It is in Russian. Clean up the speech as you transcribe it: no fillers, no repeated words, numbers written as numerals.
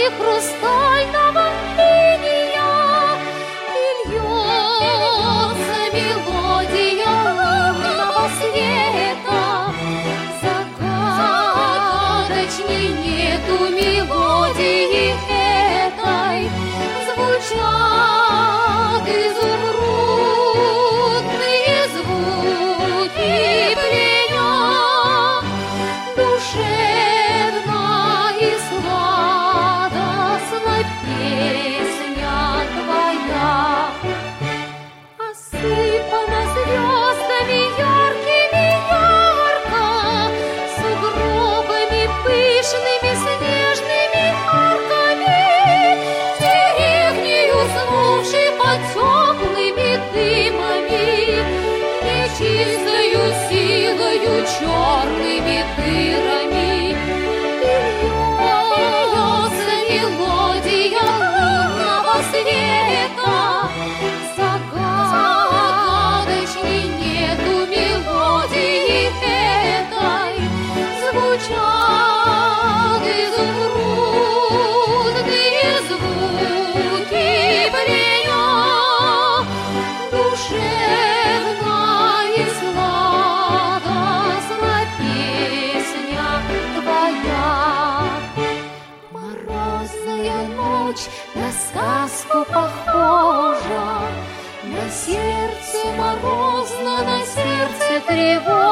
хрустального пения, и льется мелодия лунного света. Загадочней нету мелодии этой, звучат изумрудные звуки пения. Душевна и сладостна песня твоя, осыпана звездами яркими ярко, сугробами пышными снежными арками, деревней уснувшей под теплыми дымами, нечистою силою черными дырами. И льется мелодия лунного света. Загадочней нету мелодии этой, звучат изумрудные звуки пения. Душевна и сладостна песня твоя. Морозная ночь на сказку похожа, на сердце морозно, на сердце тревожно.